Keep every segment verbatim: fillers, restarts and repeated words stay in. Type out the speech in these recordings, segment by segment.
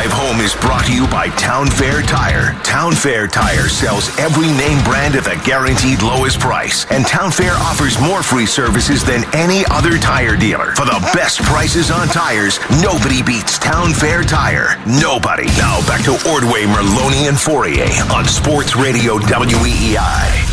drive home is brought to you by Town Fair Tire. Town Fair Tire sells every name brand at the guaranteed lowest price. And Town Fair offers more free services than any other tire dealer. For the best prices on tires, nobody beats Town Fair Tire. Nobody. Now back to Ordway, Merloni, and Fourier on Sports Radio W E E I.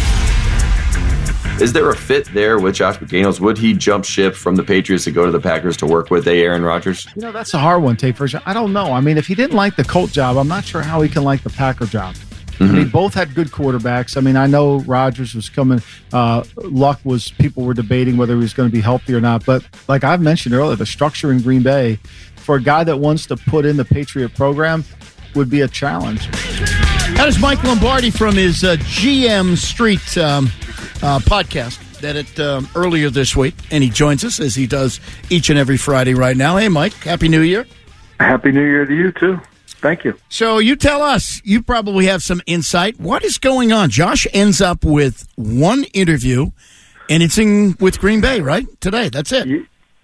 Is there a fit there with Josh McDaniels? Would he jump ship from the Patriots to go to the Packers to work with a Aaron Rodgers? You know, that's a hard one, Tate Frazier. I don't know. I mean, if he didn't like the Colt job, I'm not sure how he can like the Packer job. Mm-hmm. I mean, both had good quarterbacks. I mean, I know Rodgers was coming. Uh, Luck was, people were debating whether he was going to be healthy or not. But like I've mentioned earlier, the structure in Green Bay for a guy that wants to put in the Patriot program would be a challenge. That is Mike Lombardi from his uh, G M Street um, uh, podcast that it um, earlier this week, and he joins us as he does each and every Friday right now. Hey, Mike, Happy New Year. Happy New Year to you, too. Thank you. So you tell us, you probably have some insight. What is going on? Josh ends up with one interview, and it's in with Green Bay, right? Today, that's it.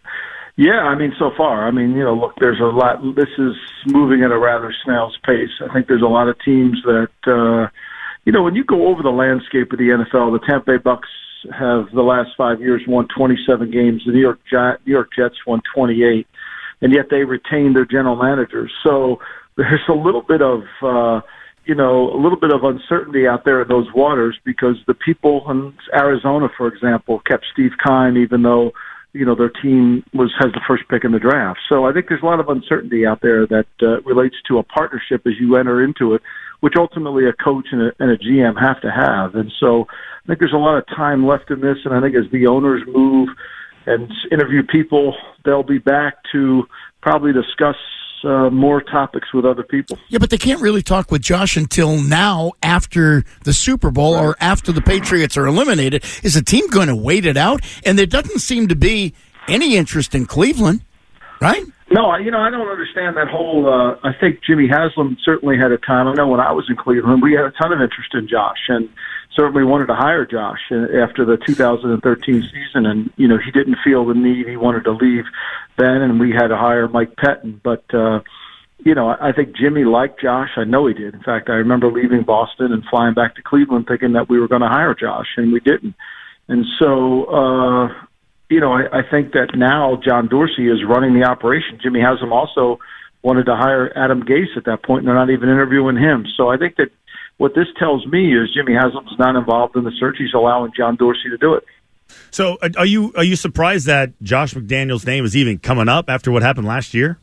Yeah, I mean, so far. I mean, you know, look, there's a lot. This is moving at a rather snail's pace. I think there's a lot of teams that, uh, you know, when you go over the landscape of the N F L, the Tampa Bay Bucks have the last five years won twenty-seven games. The New York Gi- New York Jets won twenty-eight, and yet they retained their general managers. So there's a little bit of, uh, you know, a little bit of uncertainty out there in those waters because the people in Arizona, for example, kept Steve Keim, even though, you know, their team was has the first pick in the draft. So I think there's a lot of uncertainty out there that uh, relates to a partnership as you enter into it, which ultimately a coach and a, and a G M have to have. And so I think there's a lot of time left in this, and I think as the owners move and interview people, they'll be back to probably discuss Uh, more topics with other people. Yeah, but they can't really talk with Josh until now after the Super Bowl or after the Patriots are eliminated. Is the team going to wait it out? And there doesn't seem to be any interest in Cleveland, right? No, you know, I don't understand that whole, uh, I think Jimmy Haslam certainly had a time. I know when I was in Cleveland, we had a ton of interest in Josh and certainly wanted to hire Josh after the two thousand thirteen season. And, you know, he didn't feel the need. He wanted to leave then, and we had to hire Mike Pettin. But, uh, you know, I think Jimmy liked Josh. I know he did. In fact, I remember leaving Boston and flying back to Cleveland thinking that we were going to hire Josh, and we didn't. And so, uh, you know, I, I think that now John Dorsey is running the operation. Jimmy Haslam also wanted to hire Adam Gase at that point, and they're not even interviewing him. So I think that what this tells me is Jimmy Haslam's not involved in the search. He's allowing John Dorsey to do it. So are you are you surprised that Josh McDaniels' name is even coming up after what happened last year?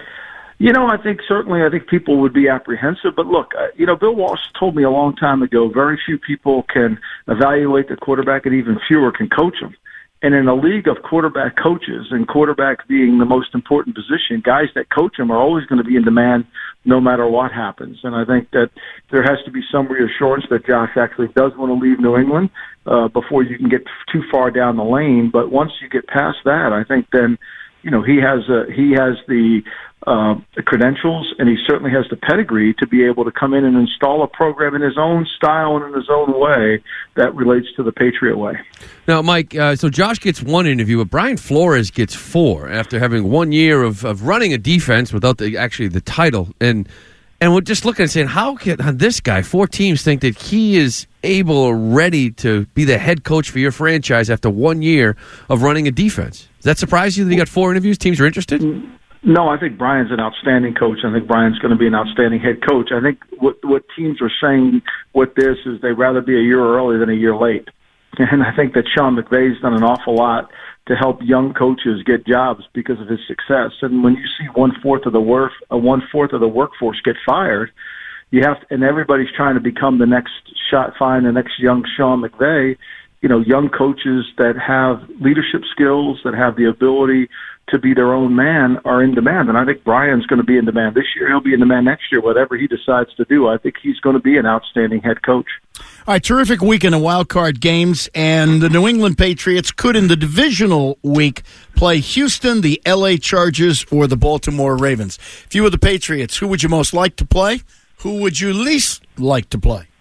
You know, I think certainly I think people would be apprehensive. But look, uh, you know, Bill Walsh told me a long time ago, very few people can evaluate the quarterback and even fewer can coach him. And in a league of quarterback coaches, and quarterback being the most important position, guys that coach him are always going to be in demand no matter what happens. And I think that there has to be some reassurance that Josh actually does want to leave New England uh, before you can get too far down the lane. But once you get past that, I think then, you know, he has a, he has the, uh, the credentials, and he certainly has the pedigree to be able to come in and install a program in his own style and in his own way that relates to the Patriot way. Now, Mike, uh, so Josh gets one interview, but Brian Flores gets four after having one year of, of running a defense without the, actually the title. And and we're just looking and saying, how can this guy, four teams, think that he is able or ready to be the head coach for your franchise after one year of running a defense? Does that surprise you that he got four interviews? Teams are interested? No, I think Brian's an outstanding coach. I think Brian's going to be an outstanding head coach. I think what what teams are saying with this is they'd rather be a year early than a year late. And I think that Sean McVay's done an awful lot to help young coaches get jobs because of his success. And when you see one fourth of the work, uh, one fourth of the workforce get fired, you have to, and everybody's trying to become the next shot, find the next young Sean McVay. You know, young coaches that have leadership skills, that have the ability to be their own man are in demand. And I think Brian's going to be in demand this year. He'll be in demand next year, whatever he decides to do. I think he's going to be an outstanding head coach. All right, terrific weekend of wild card games, and the New England Patriots could, in the divisional week, play Houston, the L A Chargers, or the Baltimore Ravens. If you were the Patriots, who would you most like to play? Who would you least like to play?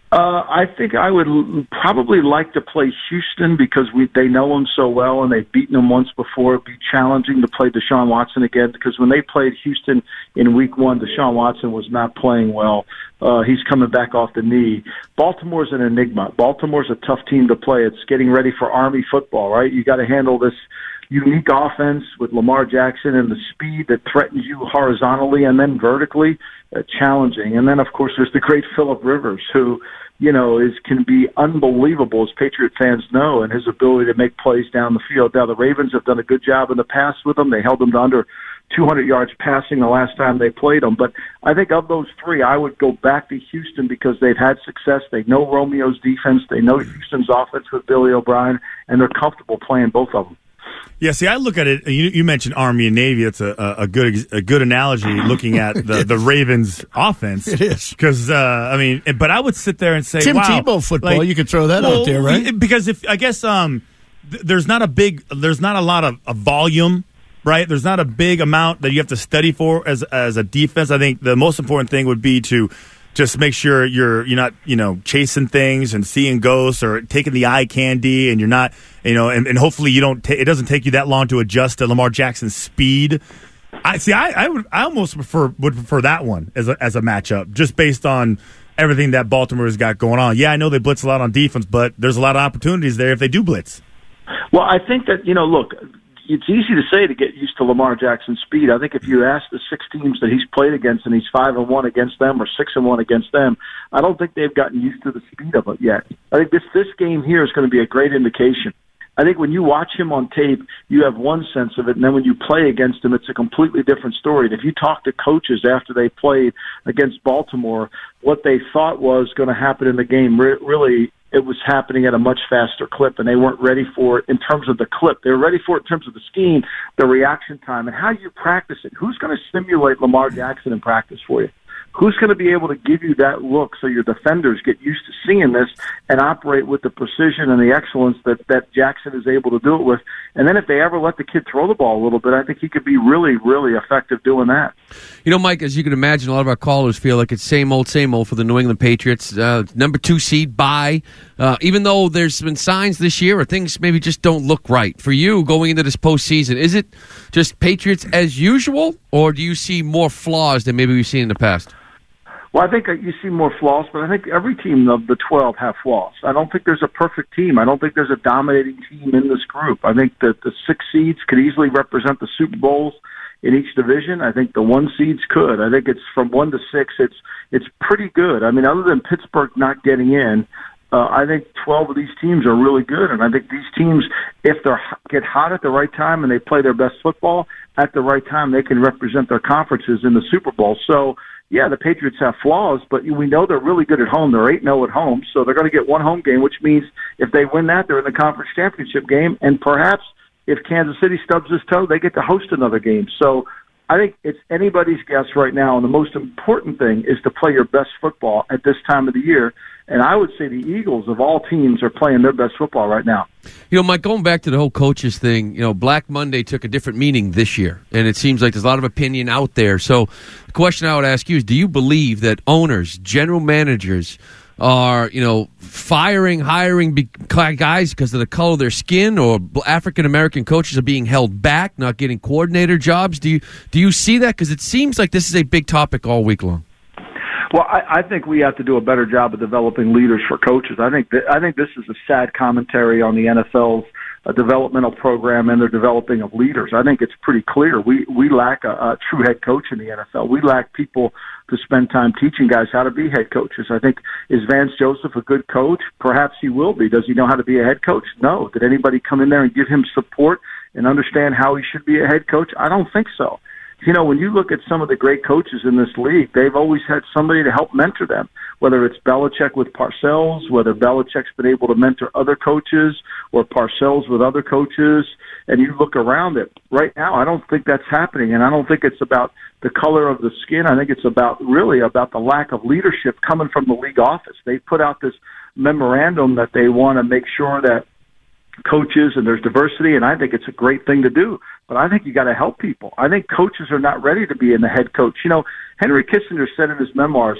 Uh, I think I would l- probably like to play Houston because we they know him so well and they've beaten him once before. It'd be challenging to play Deshaun Watson again because when they played Houston in week one, Deshaun Watson was not playing well. Uh, he's coming back off the knee. Baltimore's an enigma. Baltimore's a tough team to play. It's getting ready for Army football, right? You got to handle this unique offense with Lamar Jackson and the speed that threatens you horizontally and then vertically, uh, challenging. And then, of course, there's the great Phillip Rivers, who, you know, is can be unbelievable, as Patriot fans know, and his ability to make plays down the field. Now, the Ravens have done a good job in the past with him. They held them to under two hundred yards passing the last time they played them. But I think of those three, I would go back to Houston because they've had success. They know Romeo's defense. They know Houston's offense with Billy O'Brien, and they're comfortable playing both of them. Yeah, see, I look at it. You, you mentioned Army and Navy. That's a, a, a good a good analogy. Looking at the, the Ravens' offense, it is because uh, I mean, but I would sit there and say, Tim wow, Tebow football. Like, you could throw that well, out there, right? Because if I guess um, th- there's not a big, there's not a lot of a volume, right? There's not a big amount that you have to study for as as a defense. I think the most important thing would be to just make sure you're you're not you know chasing things and seeing ghosts or taking the eye candy, and you're not you know and, and hopefully you don't ta- it doesn't take you that long to adjust to Lamar Jackson's speed. I see. I, I would I almost prefer would prefer that one as a as a matchup, just based on everything that Baltimore has got going on. Yeah, I know they blitz a lot on defense, but there's a lot of opportunities there if they do blitz. Well, I think that you know, look. It's easy to say to get used to Lamar Jackson's speed. I think if you ask the six teams that he's played against and he's five and one against them or six and one against them, I don't think they've gotten used to the speed of it yet. I think this this game here is going to be a great indication. I think when you watch him on tape, you have one sense of it, and then when you play against him, it's a completely different story. And if you talk to coaches after they played against Baltimore, what they thought was going to happen in the game re- really it was happening at a much faster clip, and they weren't ready for it in terms of the clip. They were ready for it in terms of the scheme, the reaction time, and how you practice it. Who's going to simulate Lamar Jackson in practice for you? Who's going to be able to give you that look so your defenders get used to seeing this and operate with the precision and the excellence that, that Jackson is able to do it with? And then if they ever let the kid throw the ball a little bit, I think he could be really, really effective doing that. You know, Mike, as you can imagine, a lot of our callers feel like it's same old, same old for the New England Patriots. Uh, number two seed, bye. Uh, even though there's been signs this year or things maybe just don't look right. For you, going into this postseason, is it just Patriots as usual, or do you see more flaws than maybe we've seen in the past? Well, I think you see more flaws, but I think every team of the twelve have flaws. I don't think there's a perfect team. I don't think there's a dominating team in this group. I think that the six seeds could easily represent the Super Bowls in each division. I think the one seeds could. I think it's from one to six. It's it's pretty good. I mean, other than Pittsburgh not getting in, uh, I think twelve of these teams are really good. And I think these teams, if they get hot at the right time and they play their best football at the right time, they can represent their conferences in the Super Bowl. So, yeah, the Patriots have flaws, but we know they're really good at home. They're eight and oh at home, so they're going to get one home game, which means if they win that, they're in the conference championship game. And perhaps if Kansas City stubs his toe, they get to host another game. So I think it's anybody's guess right now, and the most important thing is to play your best football at this time of the year. And I would say the Eagles, of all teams, are playing their best football right now. You know, Mike, going back to the whole coaches thing, you know, Black Monday took a different meaning this year, and it seems like there's a lot of opinion out there. So the question I would ask you is, do you believe that owners, general managers are, you know, firing, hiring be- guys because of the color of their skin, or African-American coaches are being held back, not getting coordinator jobs? Do you, do you see that? Because it seems like this is a big topic all week long. Well, I, I think we have to do a better job of developing leaders for coaches. I think that, I think this is a sad commentary on the N F L's uh, developmental program and their developing of leaders. I think it's pretty clear we we lack a, a true head coach in the N F L. We lack people to spend time teaching guys how to be head coaches. I think, is Vance Joseph a good coach? Perhaps he will be. Does he know how to be a head coach? No. Did anybody come in there and give him support and understand how he should be a head coach? I don't think so. You know, when you look at some of the great coaches in this league, they've always had somebody to help mentor them, whether it's Belichick with Parcells, whether Belichick's been able to mentor other coaches, or Parcells with other coaches, and you look around it. Right now, I don't think that's happening, and I don't think it's about the color of the skin. I think it's about really about the lack of leadership coming from the league office. They put out this memorandum that they want to make sure that coaches and there's diversity, and I think it's a great thing to do. But I think you got to help people. I think coaches are not ready to be in the head coach. You know, Henry Kissinger said in his memoirs,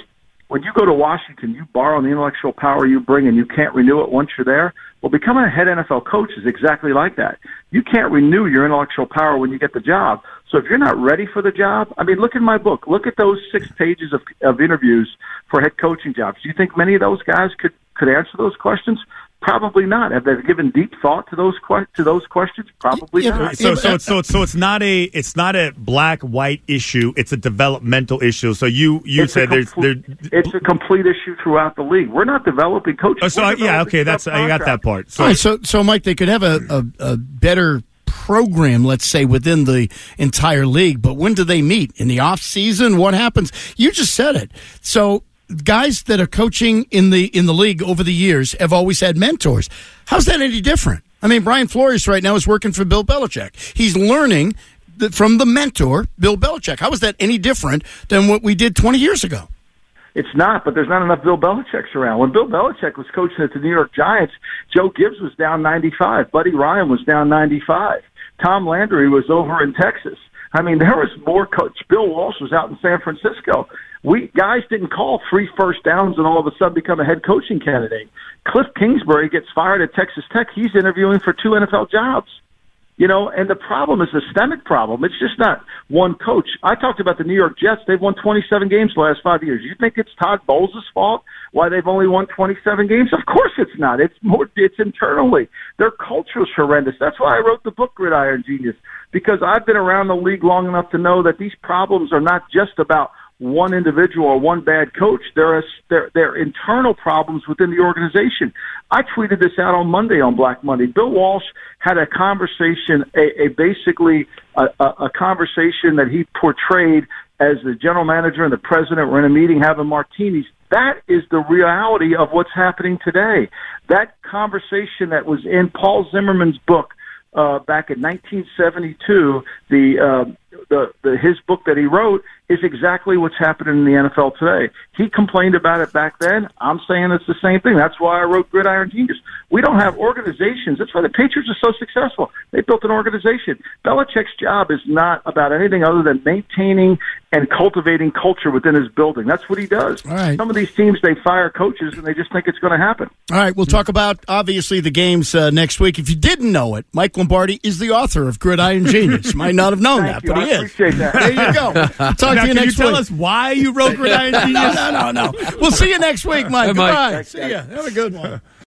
when you go to Washington, you borrow the intellectual power you bring and you can't renew it once you're there. Well, becoming a head N F L coach is exactly like that. You can't renew your intellectual power when you get the job. So if you're not ready for the job, I mean, look at my book. Look at those six pages of, of interviews for head coaching jobs. Do you think many of those guys could, could answer those questions? Probably not. Have they given deep thought to those que- to those questions? Probably Yeah, not. So, so, so, so it's not a it's not a black white issue. It's a developmental issue. So you you It's a said there's there. complete- It's a complete issue throughout the league. We're not developing coaches. Oh, so We're I, yeah, developing okay, that's I got that part. So, All right, so, so Mike, they could have a, a, a better program, let's say, within the entire league. But when do they meet? In the off season? What happens? You just said it. So guys that are coaching in the in the league over the years have always had mentors. How's that any different? I mean, Brian Flores right now is working for Bill Belichick. He's learning th- from the mentor, Bill Belichick. How is that any different than what we did twenty years ago? It's not, but there's not enough Bill Belichicks around. When Bill Belichick was coaching at the New York Giants, Joe Gibbs was down ninety-five. Buddy Ryan was down ninety-five. Tom Landry was over in Texas. I mean, there was more coach. Bill Walsh was out in San Francisco. We guys didn't call three first downs and all of a sudden become a head coaching candidate. Cliff Kingsbury gets fired at Texas Tech. He's interviewing for two N F L jobs. You know, and the problem is a systemic problem. It's just not one coach. I talked about the New York Jets. They've won twenty-seven games the last five years. You think it's Todd Bowles' fault why they've only won twenty-seven games? Of course it's not. It's more, it's internally. Their culture is horrendous. That's why I wrote the book, Gridiron Genius, because I've been around the league long enough to know that these problems are not just about one individual or one bad coach. There are there, there are internal problems within the organization. I tweeted this out on Monday, on Black Monday. Bill Walsh had a conversation, a, a basically a, a, a conversation that he portrayed as the general manager and the president were in a meeting having martinis. That is the reality of what's happening today. That conversation that was in Paul Zimmerman's book uh, back in nineteen seventy-two, the, uh, the the his book that he wrote, is exactly what's happening in the N F L today. He complained about it back then. I'm saying it's the same thing. That's why I wrote Gridiron Genius. We don't have organizations. That's why the Patriots are so successful. They built an organization. Belichick's job is not about anything other than maintaining and cultivating culture within his building. That's what he does. All right. Some of these teams, they fire coaches and they just think it's going to happen. All right, we'll talk about, obviously, the games uh, next week. If you didn't know it, Mike Lombardi is the author of Gridiron Genius. Might not have known Thank that, you. but I he is. appreciate that. There you go. Talk now, to you can next you tell week. us why you wrote Gridiron Genius? no, no, no, no. We'll see you next week, Mike. Hey, Mike. Goodbye. Thanks, See ya. Have a good one.